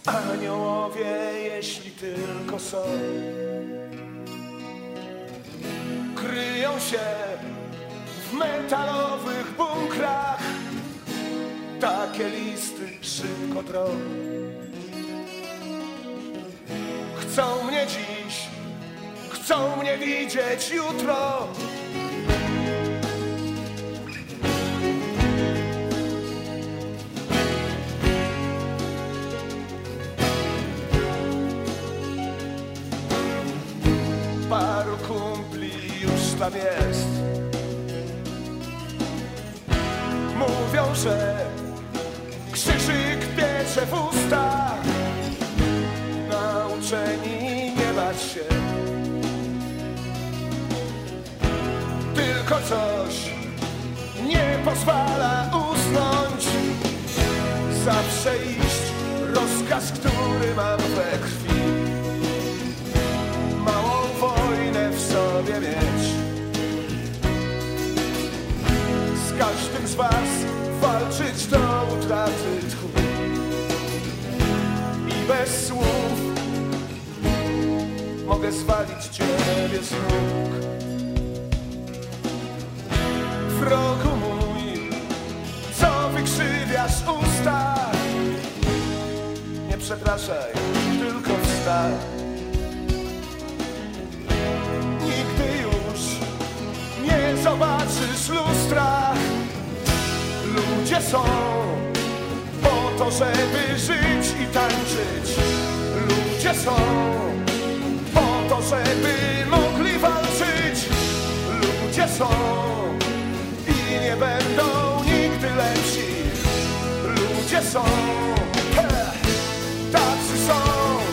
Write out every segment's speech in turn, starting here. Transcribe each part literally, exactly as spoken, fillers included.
Aniołowie, jeśli tylko są, kryją się w metalowych bunkrach. Takie listy szybko drą. Chcą mnie dziś, chcą mnie widzieć jutro. Paru kumpli już tam jest. Mówią, że krzyżyk piecze w ustach. Nauczeni nie bać się. Tylko coś nie pozwala usnąć. Zawsze iść rozkaz, który mam we krwi. Małą wojnę w sobie mieć. Z każdym z was walczyć do utraty tchu. I bez słów mogę zwalić ciebie z nóg. Wrogu mój, co wykrzywiasz usta, nie przepraszaj, tylko wstań. Nigdy już nie zobaczysz lustra. Ludzie są po to, żeby żyć i tańczyć. Ludzie są po to, żeby mogli walczyć. Ludzie są i nie będą nigdy lepsi. Ludzie są, he, tacy są.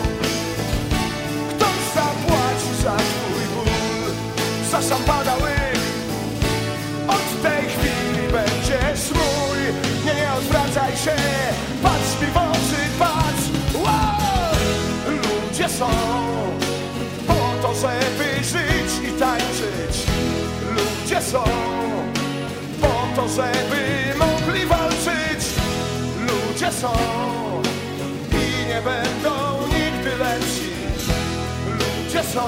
Ktoś zapłaci za twój ból, za szampana łyk. Od tej chwili będziesz mój. Nie, nie odwracaj się, patrz mi w oczy, patrz. Wow! Ludzie są po to, żeby żyć i tańczyć. Ludzie są po to, żeby mogli walczyć. Ludzie są i nie będą nigdy lepsi. Ludzie są.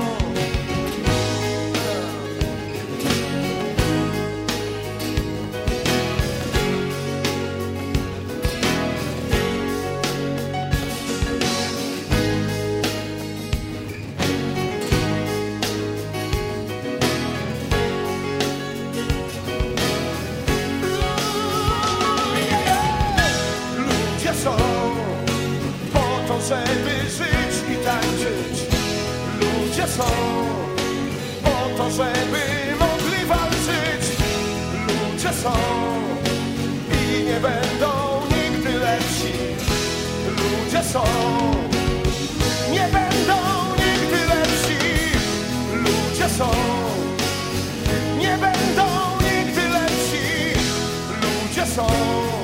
Są po to, żeby żyć i tańczyć. Ludzie są po to, żeby mogli walczyć. Ludzie są i nie będą nigdy lepsi. Ludzie są, nie będą nigdy lepsi. Ludzie są, nie będą nigdy lepsi. Ludzie są.